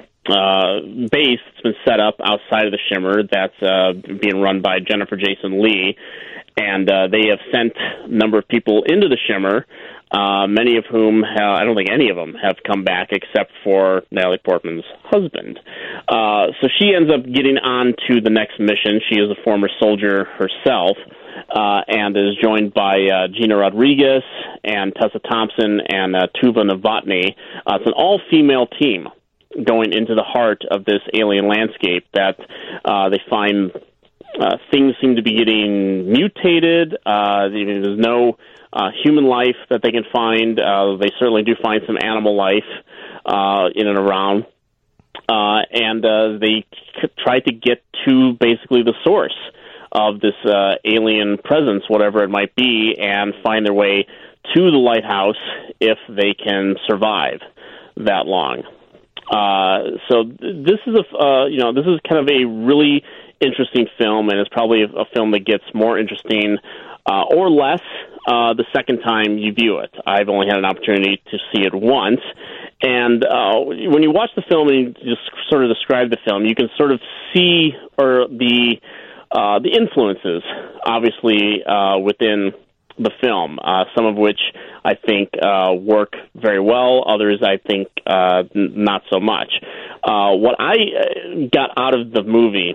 Uh, base that's been set up outside of the Shimmer that's uh, being run by Jennifer Jason Leigh, and uh, they have sent a number of people into the Shimmer, uh, many of whom, have, I don't think any of them have come back except for Natalie Portman's husband. Uh, so she ends up getting on to the next mission. She is a former soldier herself, uh, and is joined by uh, Gina Rodriguez and Tessa Thompson and uh, Tuva Novotny. Uh, it's an all-female team going into the heart of this alien landscape that uh, they find uh, things seem to be getting mutated. Uh, there's no uh, human life that they can find. Uh, they certainly do find some animal life uh, in and around. Uh, and uh, they c- try to get to basically the source of this uh, alien presence, whatever it might be, and find their way to the lighthouse if they can survive that long. Uh, so this is a, uh, you know, this is kind of a really interesting film, and it's probably a, a film that gets more interesting uh, or less uh, the second time you view it. I've only had an opportunity to see it once, and uh, when you watch the film and you just sort of describe the film, you can sort of see or the uh, the influences, obviously, uh, within the film, uh, some of which I think uh, work very well, others I think uh, n- not so much. Uh, what I got out of the movie,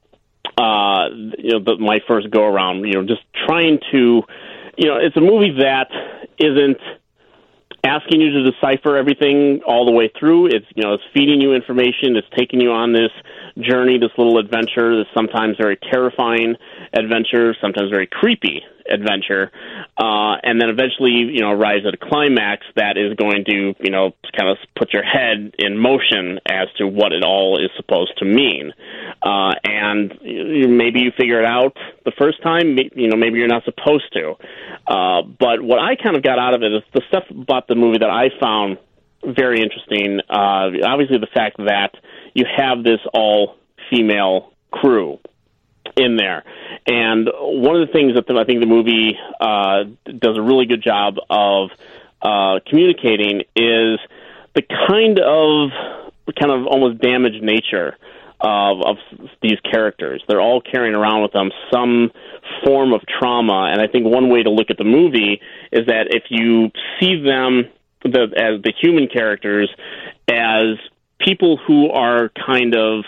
uh, you know, the, my first go around, you know, just trying to, you know, it's a movie that isn't asking you to decipher everything all the way through. It's, you know, it's feeding you information. It's taking you on this journey, this little adventure, this sometimes very terrifying adventure, sometimes very creepy adventure, uh, and then eventually, you know, arrives at a climax that is going to, you know, kind of put your head in motion as to what it all is supposed to mean. Uh, and maybe you figure it out the first time, you know, maybe you're not supposed to. Uh, but what I kind of got out of it is the stuff about the movie that I found very interesting. Uh, obviously, the fact that you have this all-female crew in there. And one of the things that the, I think the movie uh, does a really good job of uh, communicating is the kind of kind of almost damaged nature of, of these characters. They're all carrying around with them some form of trauma, and I think one way to look at the movie is that if you see them the, as the human characters as people who are kind of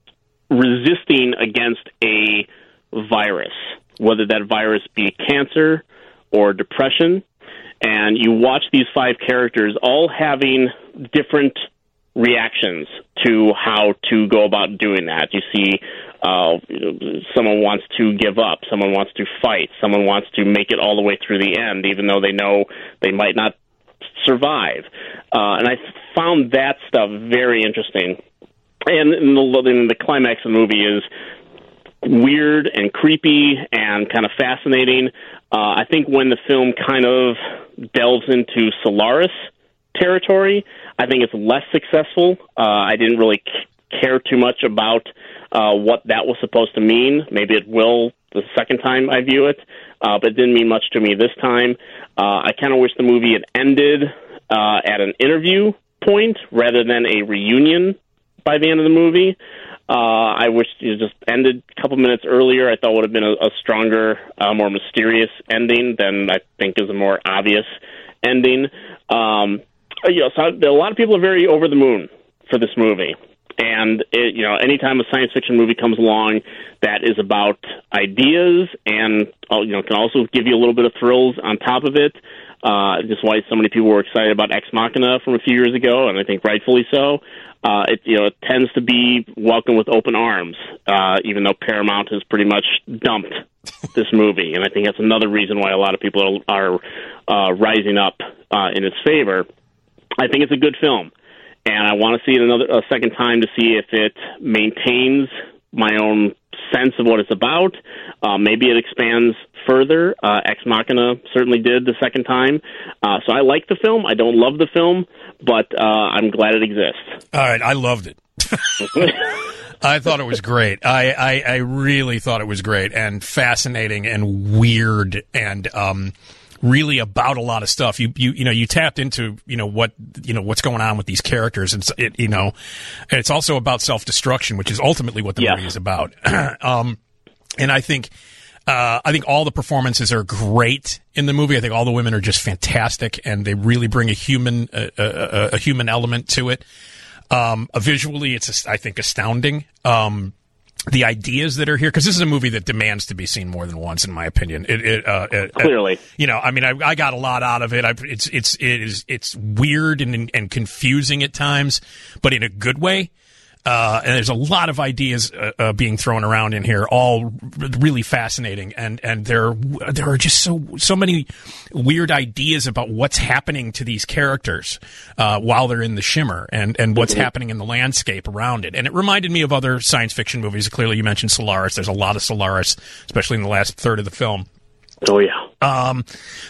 resisting against a virus, whether that virus be cancer or depression, and you watch these five characters all having different reactions to how to go about doing that. You see uh, someone wants to give up, someone wants to fight, someone wants to make it all the way through the end, even though they know they might not survive. Uh, and I found that stuff very interesting. And in the, in the climax of the movie is weird and creepy and kind of fascinating. Uh, I think when the film kind of delves into Solaris territory, I think it's less successful. Uh, I didn't really c- care too much about uh, what that was supposed to mean. Maybe it will the second time I view it, uh, but it didn't mean much to me this time. Uh, I kind of wish the movie had ended uh, at an interview point rather than a reunion by the end of the movie. Uh, I wish it just ended a couple minutes earlier. I thought it would have been a, a stronger, uh, more mysterious ending than I think is a more obvious ending. Um, you know, so a lot of people are very over the moon for this movie. And, it, you know, anytime a science fiction movie comes along that is about ideas and, you know, can also give you a little bit of thrills on top of it, uh, just why so many people were excited about Ex Machina from a few years ago, and I think rightfully so. Uh, it, you know, it tends to be welcomed with open arms, uh, even though Paramount has pretty much dumped this movie. And I think that's another reason why a lot of people are, are uh, rising up uh, in its favor. I think it's a good film, and I want to see it another a second time to see if it maintains my own sense of what it's about. Uh, maybe it expands further. Uh, Ex Machina certainly did the second time. Uh, so I like the film. I don't love the film, but uh, I'm glad it exists. All right, I loved it. I thought it was great. I, I, I really thought it was great and fascinating and weird and um, really about a lot of stuff. You you you know you tapped into you know what you know what's going on with these characters, and it, you know, and it's also about self-destruction, which is ultimately what the yes. movie is about. um, and I think. Uh, I think all the performances are great in the movie. I think all the women are just fantastic, and they really bring a human a, a, a human element to it. Um, visually, it's I think astounding. Um, the ideas that are here, because this is a movie that demands to be seen more than once, in my opinion. It, it, uh, it clearly, uh, you know, I mean, I, I got a lot out of it. I, it's it's it is it's weird and and confusing at times, but in a good way. Uh, and there's a lot of ideas uh, uh, being thrown around in here, all r- really fascinating, and and there there are just so so many weird ideas about what's happening to these characters uh, while they're in the shimmer, and and what's mm-hmm. happening in the landscape around it. And it reminded me of other science fiction movies. Clearly, you mentioned Solaris. There's a lot of Solaris, especially in the last third of the film. Oh yeah. Um,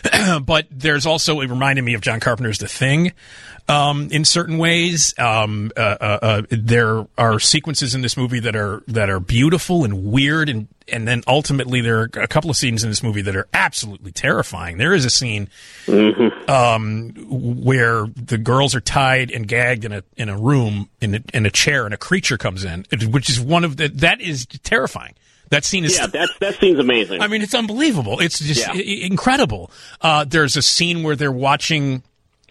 but there's also, it reminded me of John Carpenter's The Thing, um, in certain ways. Um, uh, uh, uh, there are sequences in this movie that are, that are beautiful and weird. And, and then ultimately there are a couple of scenes in this movie that are absolutely terrifying. There is a scene, mm-hmm. um, where the girls are tied and gagged in a, in a room, in a, in a chair, and a creature comes in, which is one of the, that is terrifying. That scene is... Yeah, that, that scene's amazing. I mean, it's unbelievable. It's just yeah. I- incredible. Uh, there's a scene where they're watching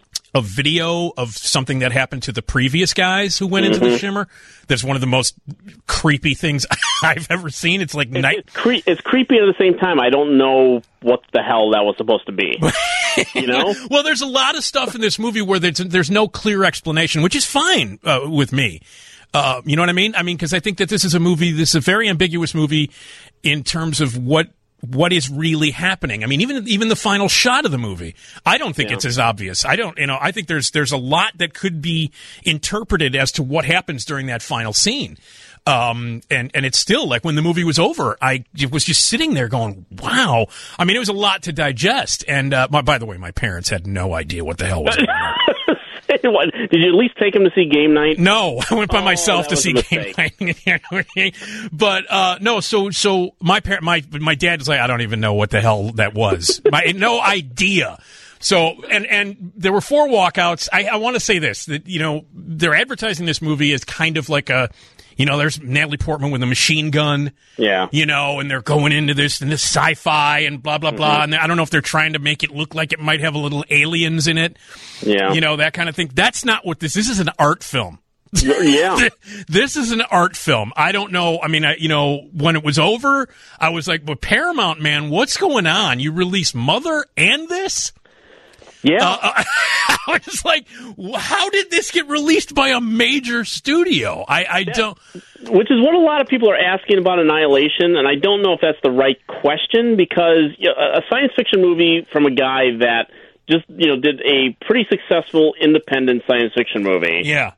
a video of something that happened to the previous guys who went mm-hmm. into the shimmer. That's one of the most creepy things I've ever seen. It's like... It's, night. It's, cre- it's creepy at the same time. I don't know what the hell that was supposed to be. You know? Well, there's a lot of stuff in this movie where there's, there's no clear explanation, which is fine uh, with me. Uh, you know what I mean? I mean, because I think that this is a movie, this is a very ambiguous movie in terms of what what is really happening. I mean, even even the final shot of the movie, I don't think yeah. it's as obvious. I don't, you know, I think there's there's a lot that could be interpreted as to what happens during that final scene. Um, and, and it's still like when the movie was over, I was just sitting there going, wow. I mean, it was a lot to digest. And, uh, my, by the way, my parents had no idea what the hell was going on. What, did you at least take him to see Game Night? No, I went by oh, myself to see Game Night. But uh, no, so so my par- my my dad was like, I don't even know what the hell that was. My, no idea. So and and there were four walkouts. I, I want to say this, that you know they're advertising this movie as kind of like a. You know, there's Natalie Portman with a machine gun. Yeah. You know, and they're going into this and this sci-fi and blah, blah, blah. Mm-hmm. And I don't know if they're trying to make it look like it might have a little aliens in it. Yeah. You know, that kind of thing. That's not what this is. This is an art film. Yeah. This is an art film. I don't know. I mean, I, you know, when it was over, I was like, but Paramount, man, what's going on? You released Mother and this? Yeah. Uh, I was like, how did this get released by a major studio? I, I yeah. don't... Which is what a lot of people are asking about Annihilation, and I don't know if that's the right question, because you know, a science fiction movie from a guy that just, you know, did a pretty successful independent science fiction movie. Yeah.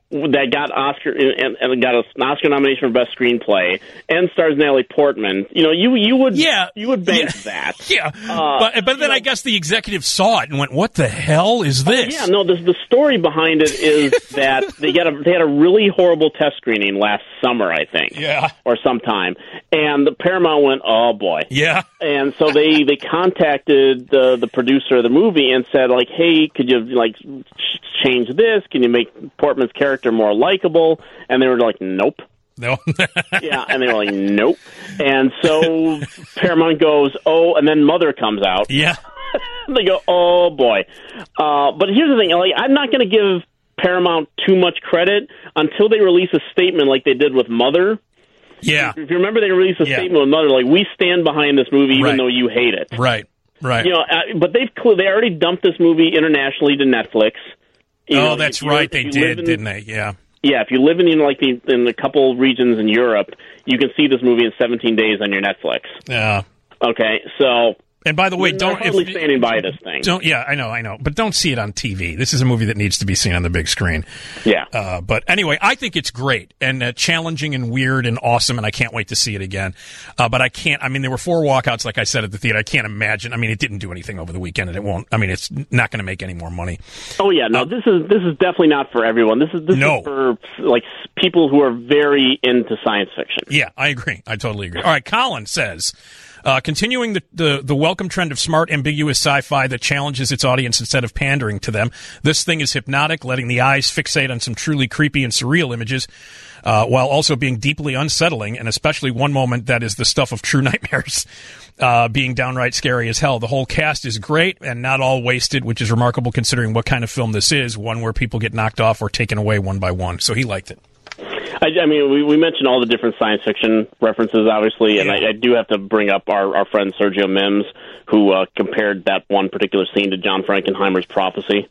that got Oscar and, and got an Oscar nomination for Best Screenplay and stars Natalie Portman. You know, you you would yeah, you would bank yeah, that. Yeah, uh, but but then I know, guess the executive saw it and went, "What the hell is this?" Yeah, no. The the story behind it is that they got a they had a really horrible test screening last summer, I think. Yeah, or sometime, and the Paramount went, "Oh boy." Yeah, and so they they contacted the the producer of the movie and said, like, "Hey, could you like change this? Can you make Portman's character more likable?" And they were like, "Nope." No. Yeah, and they were like, "Nope." And so Paramount goes, "Oh," and then Mother comes out. Yeah. They go, "Oh boy." Uh, but here's the thing: like, I'm not going to give Paramount too much credit until they release a statement like they did with Mother. Yeah. If you remember, they released a yeah. statement with Mother, like, "We stand behind this movie even right. though you hate it." Right. Right. You know, uh, but they've they already dumped this movie internationally to Netflix. You oh, know, that's you, right. They did, in, didn't they? Yeah. Yeah. If you live in you know, like the, in a couple regions in Europe, you can see this movie in seventeen days on your Netflix. Yeah. Okay. So. And by the way, don't hardly if, standing by this thing. Don't. Yeah, I know, I know, but don't see it on T V. This is a movie that needs to be seen on the big screen. Yeah. Uh, but anyway, I think it's great and uh, challenging and weird and awesome, and I can't wait to see it again. Uh, but I can't. I mean, there were four walkouts, like I said at the theater. I can't imagine. I mean, it didn't do anything over the weekend, and it won't. I mean, it's not going to make any more money. Oh yeah, no. Uh, this is this is definitely not for everyone. This is this no. is for like people who are very into science fiction. Yeah, I agree. I totally agree. All right, Colin says. Uh, continuing the, the, the welcome trend of smart, ambiguous sci-fi that challenges its audience instead of pandering to them. This thing is hypnotic, letting the eyes fixate on some truly creepy and surreal images, uh, while also being deeply unsettling, and especially one moment that is the stuff of true nightmares, uh, being downright scary as hell. The whole cast is great and not all wasted, which is remarkable considering what kind of film this is, one where people get knocked off or taken away one by one. So he liked it. I, I mean, we, we mentioned all the different science fiction references, obviously, and yeah. I, I do have to bring up our, our friend Sergio Mims, who uh, compared that one particular scene to John Frankenheimer's Prophecy.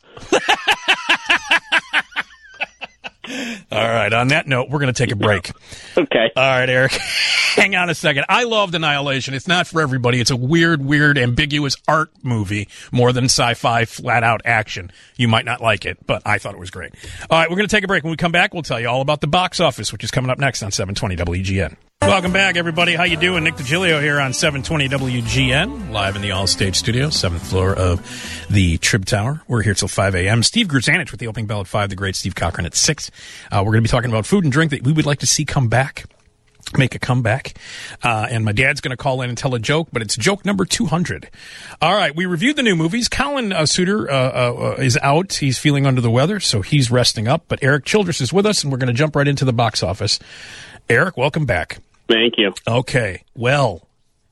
All right, on that note, we're going to take a break. Okay. All right, Eric, hang on a second. I loved Annihilation. It's not for everybody. It's a weird, weird, ambiguous art movie more than sci-fi, flat-out action. You might not like it, but I thought it was great. All right, we're going to take a break. When we come back, we'll tell you all about the box office, which is coming up next on seven twenty W G N. Welcome back, everybody. How you doing? Nick DiGilio here on seven twenty W G N, live in the All-Stage Studio, seventh floor of the Trib Tower. We're here till five a.m. Steve Gruzanich with the opening bell at five, the great Steve Cochran at six. Uh, we're going to be talking about food and drink that we would like to see come back, make a comeback. Uh, and my dad's going to call in and tell a joke, but it's joke number two hundred. All right, we reviewed the new movies. Colin uh, Suter uh, uh, is out. He's feeling under the weather, so he's resting up. But Eric Childress is with us, and we're going to jump right into the box office. Eric, welcome back. Thank you. Okay, well,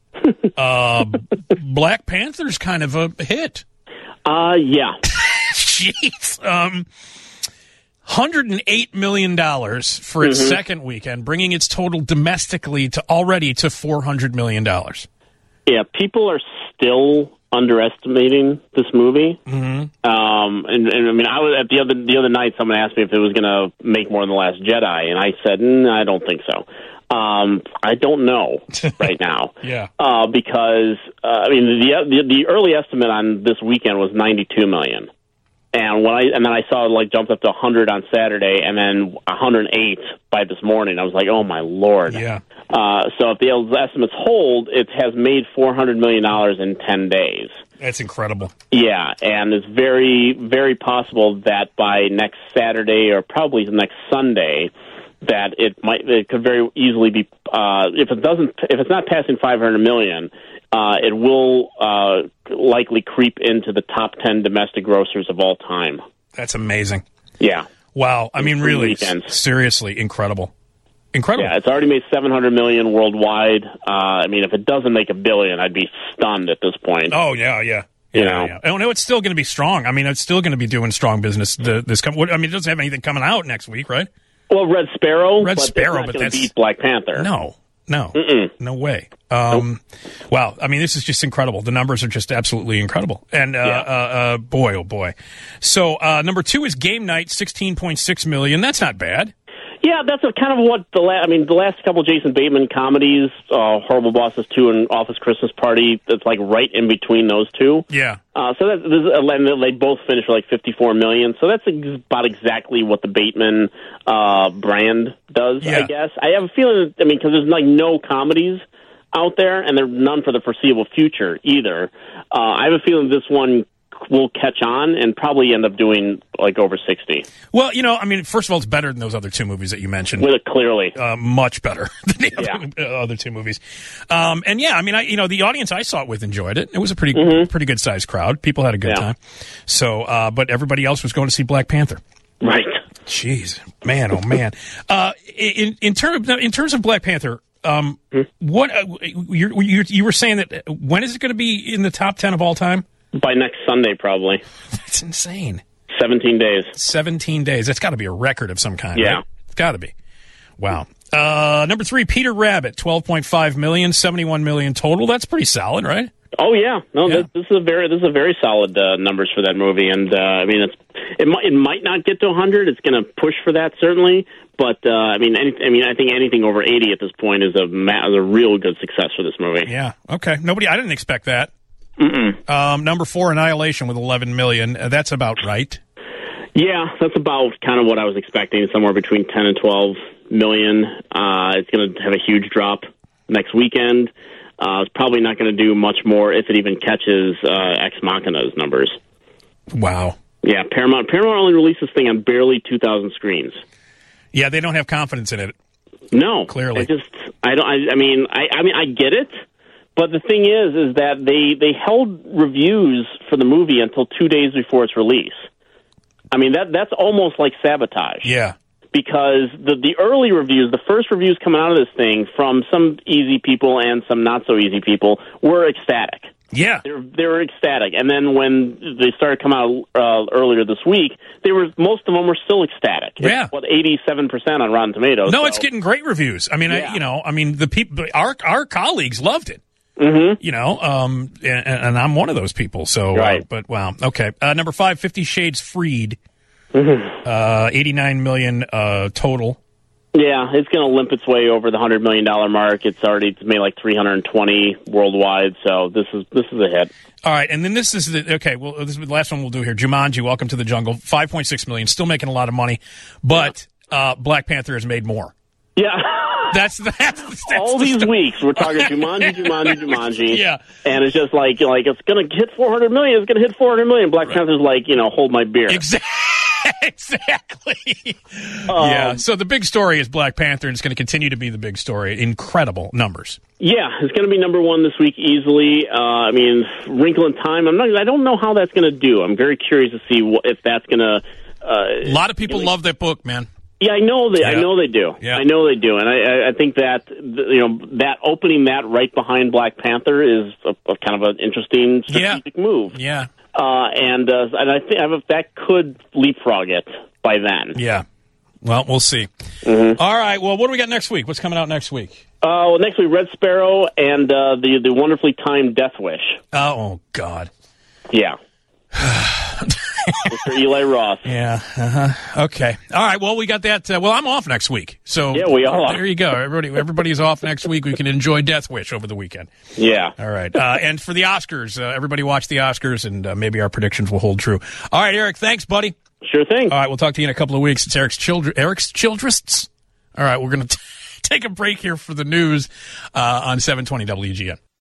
uh, Black Panther's kind of a hit. Uh, yeah. Jeez. Um, one hundred eight million dollars for its mm-hmm. second weekend, bringing its total domestically to already to four hundred million dollars. Yeah, people are still underestimating this movie. Mm-hmm. Um, and, and I mean, I was at the other the other night. Someone asked me if it was going to make more than The Last Jedi, and I said, mm, I don't think so. Um, I don't know right now. yeah. Uh, because uh, I mean, the, the the early estimate on this weekend was ninety-two million, and when I and then I saw it like jumped up to one hundred on Saturday, and then one hundred eight by this morning. I was like, oh my lord. Yeah. Uh, so if the estimates hold, it has made four hundred million dollars in ten days. That's incredible. Yeah, and it's very, very possible that by next Saturday or probably next Sunday, that it might, it could very easily be, uh, if it doesn't, if it's not passing five hundred million, uh, it will uh, likely creep into the top ten domestic grossers of all time. That's amazing. Yeah. Wow. I mean, really, weekends. seriously, incredible. Incredible. Yeah, it's already made seven hundred million worldwide. Uh, I mean, if it doesn't make a billion, I'd be stunned at this point. Oh yeah, yeah. You yeah, know, yeah. Oh no, it's still going to be strong. I mean, it's still going to be doing strong business. The, this, com- I mean, it doesn't have anything coming out next week, right? Well, Red Sparrow. Red but Sparrow, not but gonna that's beat Black Panther. No, no, Mm-mm. no way. Um, nope. Wow. I mean, this is just incredible. The numbers are just absolutely incredible. And uh, yeah. uh, uh, boy, oh boy. So uh, number two is Game Night, sixteen point six million. That's not bad. Yeah, that's a, kind of what the la- I mean, the last couple of Jason Bateman comedies, uh, Horrible Bosses two and Office Christmas Party, it's like right in between those two. Yeah. Uh, so that, this, uh, they both finished for like fifty-four million dollars. So that's ex- about exactly what the Bateman uh, brand does, Yeah. I guess. I have a feeling, I mean, because there's like no comedies out there, and there are none for the foreseeable future either. Uh, I have a feeling this one will catch on and probably end up doing like over sixty. Well, you know, I mean, first of all, it's better than those other two movies that you mentioned. With it clearly. Uh, much better than the Yeah. other, uh, other two movies. Um, and yeah, I mean, I, you know, the audience I saw it with enjoyed it. It was a pretty, Mm-hmm. pretty good sized crowd. People had a good Yeah. time. So, uh, but everybody else was going to see Black Panther. Right. Jeez, man, oh man. uh, in in terms in terms of Black Panther, um, what uh, you you you were saying that uh, when is it going to be in the top ten of all time? By next Sunday, probably. That's insane. seventeen days. seventeen days. That's got to be a record of some kind. Yeah. Right? It's got to be. Wow. Uh, number three, Peter Rabbit, twelve point five million, seventy-one million total. That's pretty solid, right? Oh yeah, no, Yeah. This, this is a very this is a very solid uh, numbers for that movie, and uh, I mean it's it might it might not get to one hundred. It's going to push for that certainly, but uh, I mean any, I mean I think anything over eighty at this point is a ma- is a real good success for this movie. Yeah. Okay. Nobody. I didn't expect that. Mm-mm. Um, number four, Annihilation with eleven million. Uh, that's about right. Yeah, that's about kind of what I was expecting, somewhere between ten and twelve million. Uh, it's going to have a huge drop next weekend. Uh, it's probably not going to do much more if it even catches uh, Ex Machina's numbers. Wow. Yeah, Paramount Paramount only released this thing on barely two thousand screens. Yeah, they don't have confidence in it. No, Clearly. I just I don't. I, I mean, I, I mean, I get it, but the thing is, is that they they held reviews for the movie until two days before its release. I mean, that that's almost like sabotage. Yeah. Because the the early reviews, the first reviews coming out of this thing from some easy people and some not so easy people were ecstatic. Yeah. They were, they were ecstatic, and then when they started coming out uh, earlier this week, they were most of them were still ecstatic. It's, Yeah. what eighty-seven percent on Rotten Tomatoes. No, so. it's getting great reviews. I mean, Yeah. I, you know, I mean, the people, our our colleagues loved it. Mm-hmm. You know, um, and, and I'm one of those people. So, Right. uh, but wow, okay. Uh, number five, Fifty Shades Freed, Mm-hmm. uh, eighty-nine million uh, total. Yeah, it's going to limp its way over the hundred million dollar mark. It's already it's made like three hundred twenty worldwide. So this is this is a hit. All right, and then this is the okay. Well, this is the last one we'll do here. Jumanji: Welcome to the Jungle, five point six million, still making a lot of money, but uh, Black Panther has made more. Yeah. That's that's, that's all the these sto- weeks we're talking Jumanji, Jumanji, Jumanji. Yeah. And it's just like like it's going to hit four hundred million. It's going to hit four hundred million. Black Panther's like, you know, hold my beer. Exactly. Exactly. Um, yeah. So the big story is Black Panther, and it's going to continue to be the big story. Incredible numbers. Yeah, it's going to be number one this week easily. Uh, I mean, Wrinkle in Time. I'm not. I don't know how that's going to do. I'm very curious to see what, if that's going to. Uh, A lot of people love that book, man. Yeah, I know they. Yeah. I know they do. Yeah. I know they do, and I, I think that you know that opening that right behind Black Panther is a, a kind of an interesting strategic Yeah. move. Yeah. Uh, and uh, and I think that could leapfrog it by then. Yeah. Well, we'll see. Mm-hmm. All right. Well, what do we got next week? What's coming out next week? Uh, well, next week, Red Sparrow and uh, the the wonderfully timed Death Wish. Oh, oh God. Yeah. Mister Eli Roth. Yeah. Uh-huh. Okay. All right. Well, we got that. Uh, well, I'm off next week. So Yeah, we all are. There you go. Everybody, everybody's off next week. We can enjoy Death Wish over the weekend. Yeah. All right. Uh, and for the Oscars, uh, everybody watch the Oscars, and uh, maybe our predictions will hold true. All right, Eric. Thanks, buddy. Sure thing. All right. We'll talk to you in a couple of weeks. It's Eric's Childr- Eric's Childress. All right. We're going to take a break here for the news uh, on seven twenty W G N.